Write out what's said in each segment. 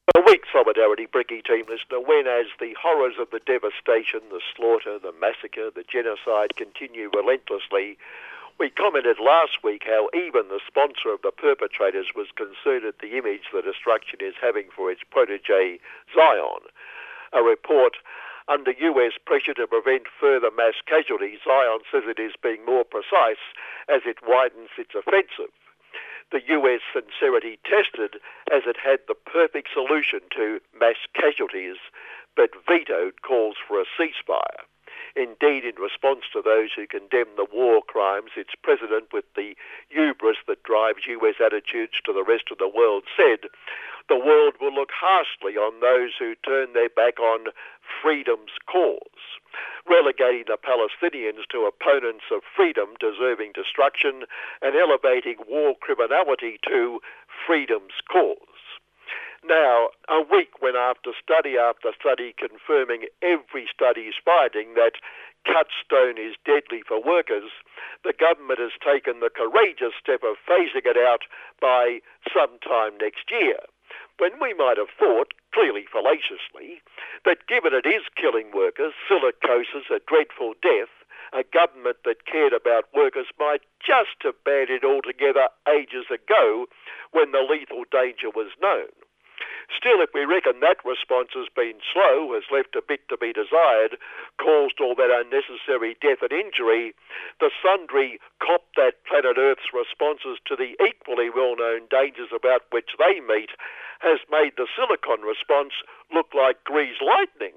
A weak solidarity, Bricky team listener, when as the horrors of the devastation, the slaughter, the massacre, the genocide continue relentlessly, we commented last week how even the sponsor of the perpetrators was concerned at the image the destruction is having for its protege, Zion. A report under US pressure to prevent further mass casualties, Zion says it is being more precise as it widens its offensive. The US sincerity tested as it had the perfect solution to mass casualties, but vetoed calls for a ceasefire. Indeed, in response to those who condemn the war crimes, its president, with the hubris that drives US attitudes to the rest of the world, said the world will look harshly on those who turn their back on freedom's cause, relegating the Palestinians to opponents of freedom deserving destruction and elevating war criminality to freedom's cause. Now, a week when after study confirming every study's finding that cut stone is deadly for workers, the government has taken the courageous step of phasing it out by sometime next year, when we might have thought, clearly fallaciously, that given it is killing workers, silicosis, a dreadful death, a government that cared about workers might just have banned it altogether ages ago when the lethal danger was known. Still, if we reckon that response has been slow, has left a bit to be desired, caused all that unnecessary death and injury, the sundry cop that planet Earth's responses to the equally well-known dangers about which they meet has made the silicon response look like greased lightning.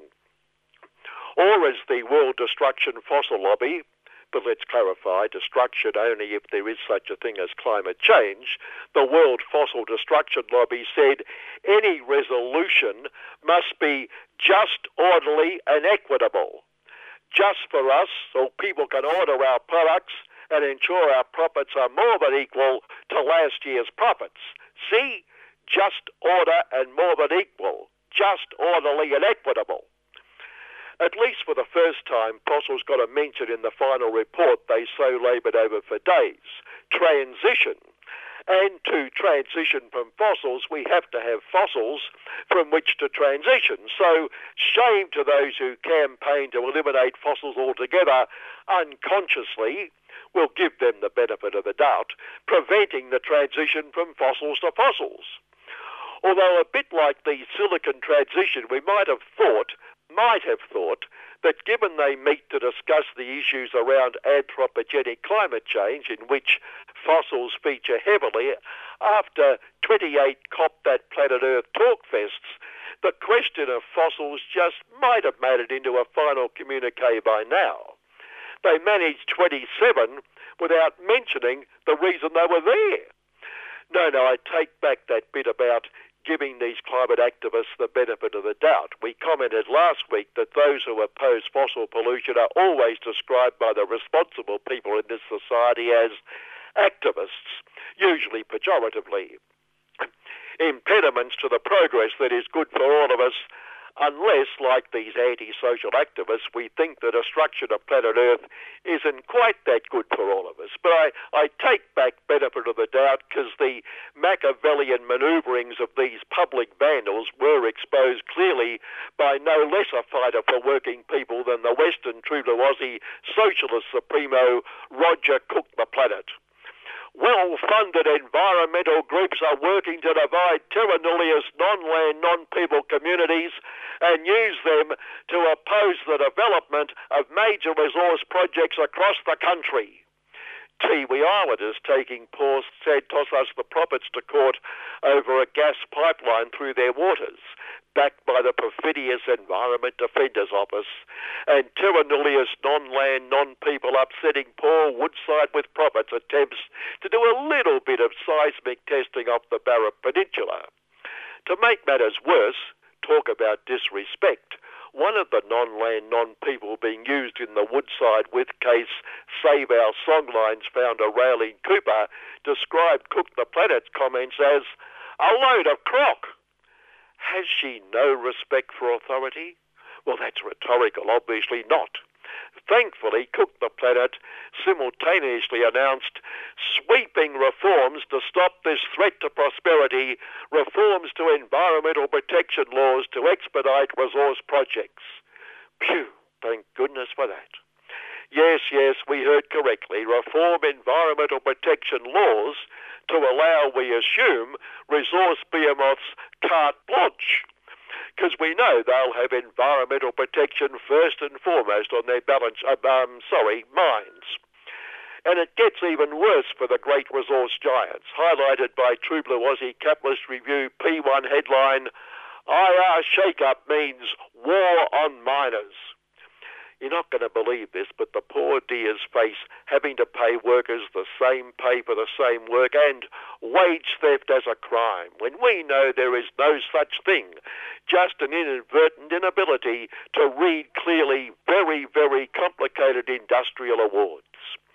Or as the World Destruction Fossil Lobby, but let's clarify, destruction only if there is such a thing as climate change, the World Fossil Destruction Lobby said any resolution must be just, orderly and equitable. Just for us, so people can order our products and ensure our profits are more than equal to last year's profits. See? Just, order and more than equal. Just, orderly and equitable. At least for the first time, fossils got a mention in the final report they so laboured over for days. Transition. And to transition from fossils, we have to have fossils from which to transition. So shame to those who campaign to eliminate fossils altogether unconsciously. We'll give them the benefit of the doubt, preventing the transition from fossils to fossils. Although a bit like the silicon transition, we might have thought that given they meet to discuss the issues around anthropogenic climate change, in which fossils feature heavily, after 28 COP That Planet Earth talkfests, the question of fossils just might have made it into a final communique by now. They managed 27 without mentioning the reason they were there. No, I take back that bit about giving these climate activists the benefit of the doubt. We commented last week that those who oppose fossil pollution are always described by the responsible people in this society as activists, usually pejoratively. Impediments to the progress that is good for all of us, unless, like these anti-social activists, we think the destruction of planet Earth isn't quite that good for all of us. But I take back benefit of the doubt because the Machiavellian manoeuvrings of these public vandals were exposed clearly by no less a fighter for working people than the Western true-to-Aussie socialist supremo Roger Cook the Planet. Well-funded environmental groups are working to divide terra nullius non-land, non-people communities and use them to oppose the development of major resource projects across the country. Tiwi Islanders taking poor Santos the profits to court over a gas pipeline through their waters, backed by the perfidious Environment Defenders Office, and terra nullius non-land, non-people upsetting poor Woodside with profits attempts to do a little bit of seismic testing off the Barra Peninsula. To make matters worse, talk about disrespect. One of the non-land, non-people being used in the Woodside with case Save Our Songlines founder Raylene Cooper described Cook the Planet's comments as a load of crock. Has she no respect for authority? Well, that's rhetorical, obviously not. thankfully Cook the Planet simultaneously announced sweeping reforms to stop this threat to prosperity, reforms to environmental protection laws to expedite resource projects. Phew, thank goodness for that. Yes, we heard correctly. Reform environmental protection laws to allow, we assume, resource behemoths carte blanche. Because we know they'll have environmental protection first and foremost on their minds. And it gets even worse for the great resource giants, highlighted by True Blue Aussie Capitalist Review P1 headline, IR shake-up means war on miners. You're not going to believe this, but the poor dears face having to pay workers the same pay for the same work and wage theft as a crime, when we know there is no such thing, just an inadvertent inability to read clearly very, very complicated industrial awards.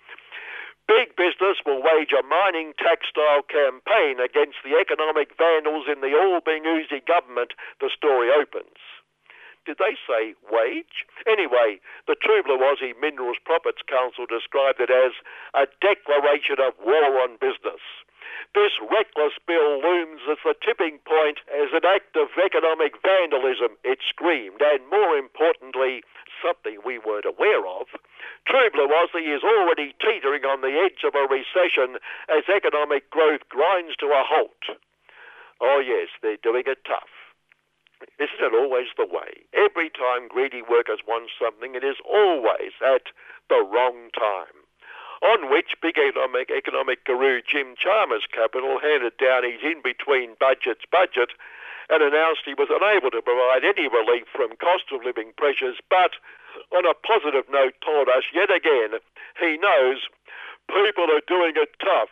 Big business will wage a mining tax-style campaign against the economic vandals in the all-being-oozy government, the story opens. Did they say wage? Anyway, the True Blue Aussie Minerals Profits Council described it as a declaration of war on business. This reckless bill looms as the tipping point as an act of economic vandalism, it screamed, and more importantly, something we weren't aware of. True Blue Aussie is already teetering on the edge of a recession as economic growth grinds to a halt. Oh yes, they're doing it tough. Isn't it always the way? Every time greedy workers want something, it is always at the wrong time. On which big economic guru Jim Chalmers Capital handed down his in-between budget and announced he was unable to provide any relief from cost of living pressures, but on a positive note told us yet again he knows people are doing it tough.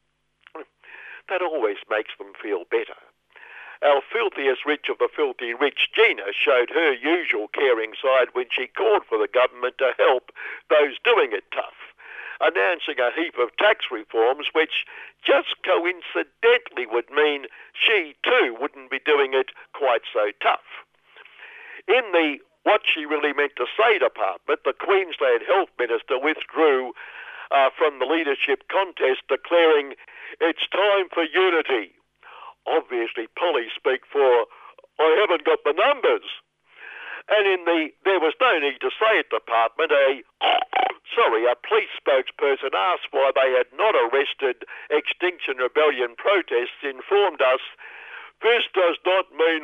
That always makes them feel better. Our filthiest rich of the filthy rich, Gina, showed her usual caring side when she called for the government to help those doing it tough, announcing a heap of tax reforms which just coincidentally would mean she too wouldn't be doing it quite so tough. In the What She Really Meant to Say department, the Queensland Health Minister withdrew from the leadership contest, declaring, "It's time for unity." Obviously, Polly speak for, "I haven't got the numbers." And in the There Was No Need to Say It department, a police spokesperson asked why they had not arrested Extinction Rebellion protests, informed us, "This does not mean,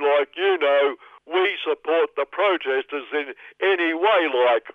we support the protesters in any way,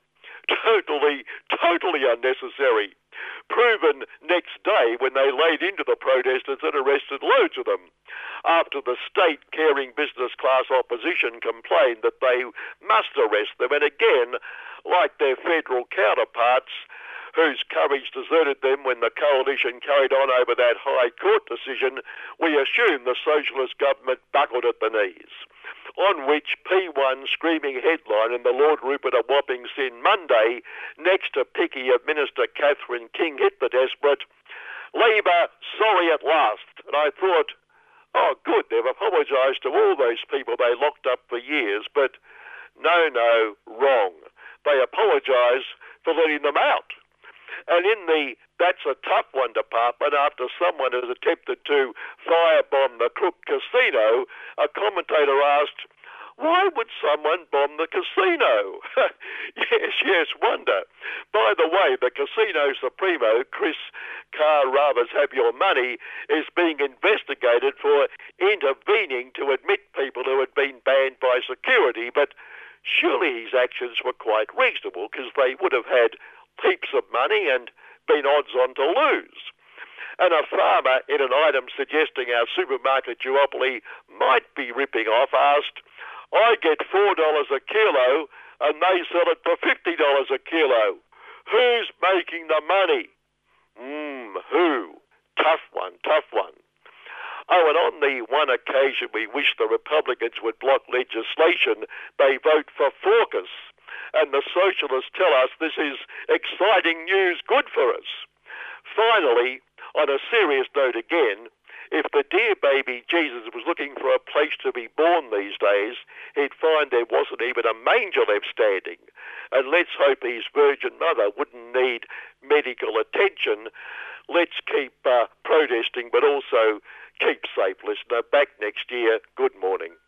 totally unnecessary." Proven next day when they laid into the protesters and arrested loads of them, after the state-caring business class opposition complained that they must arrest them, and again, like their federal counterparts, whose courage deserted them when the coalition carried on over that High Court decision, we assume the socialist government buckled at the knees. On which P1 screaming headline in the Lord Rupert a whopping sin Monday, next to picky of Minister Catherine King hit the desperate, "Labor sorry at last." And I thought, oh good, they've apologised to all those people they locked up for years, but no, wrong. They apologise for letting them out. And in the That's a Tough One department, after someone has attempted to firebomb the Crook Casino, a commentator asked, "Why would someone bomb the casino?" Yes, wonder. By the way, the casino supremo, Chris Carruthers Have Your Money, is being investigated for intervening to admit people who had been banned by security, but surely his actions were quite reasonable because they would have had heaps of money and been odds on to lose. And a farmer in an item suggesting our supermarket duopoly might be ripping off asked, "I get $4 a kilo and they sell it for $50 a kilo. Who's making the money?" Who? Tough one. Oh, and on the one occasion we wish the Republicans would block legislation, they vote for AUKUS. And the socialists tell us this is exciting news, good for us. Finally, on a serious note again, If the dear baby Jesus was looking for a place to be born these days, he'd find there wasn't even a manger left standing. And let's hope his Virgin Mother wouldn't need medical attention. Let's keep protesting, but also keep safe, listener. Back next year. Good morning.